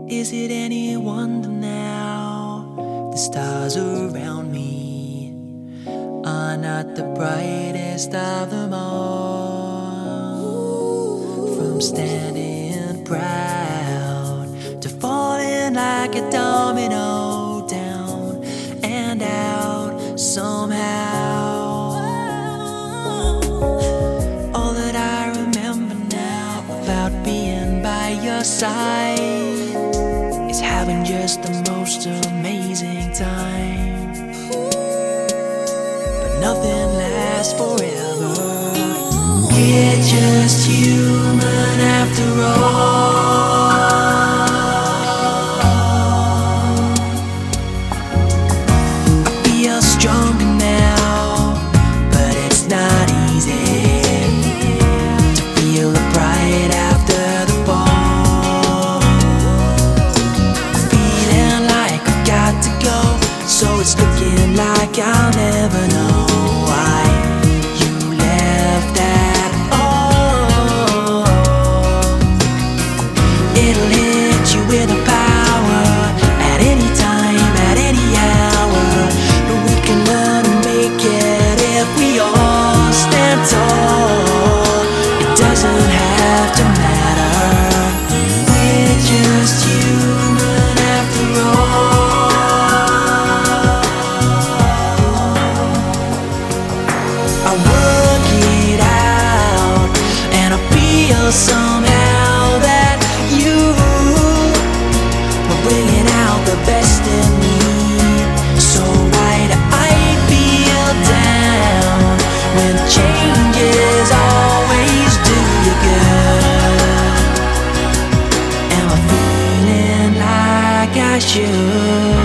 Is it any wonder now the stars around me are not the brightest of them all? From standing proud to falling like a domino, down and out somehow. All that I remember now about being by your side is having just the most amazing time. But nothing lasts forever. We're just human after all. I feel stronger now, but it's not easy to feel the bright after the fall. Feeling like I've got to go, so it's looking like I'll never know why you left at all. It'll hit you with a power at any time, at any hour. But we can learn to make it if we all stand tall. It doesn't have to matter. We're just human after all. I work it out, and I feel somehow that you were bringing out the best in me. So why do I feel down when changes always do you good? Am I feeling like I should?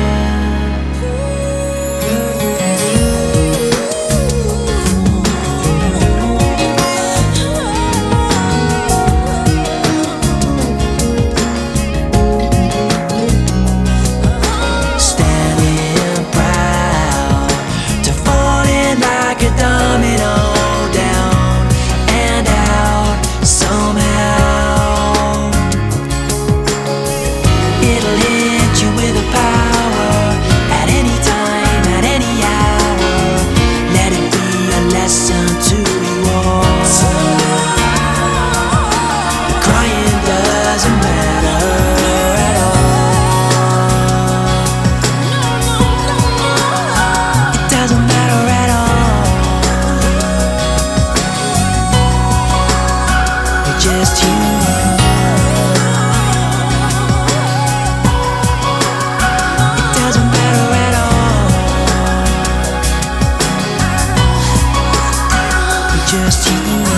Standing proud to falling like a domino, down and out somehow. It'll hit you with a power at any time, at any hour. Let it be a lesson to you all. Crying doesn't matter at all. It doesn't matter at all. We're just human. It doesn't matter at all. We're just human.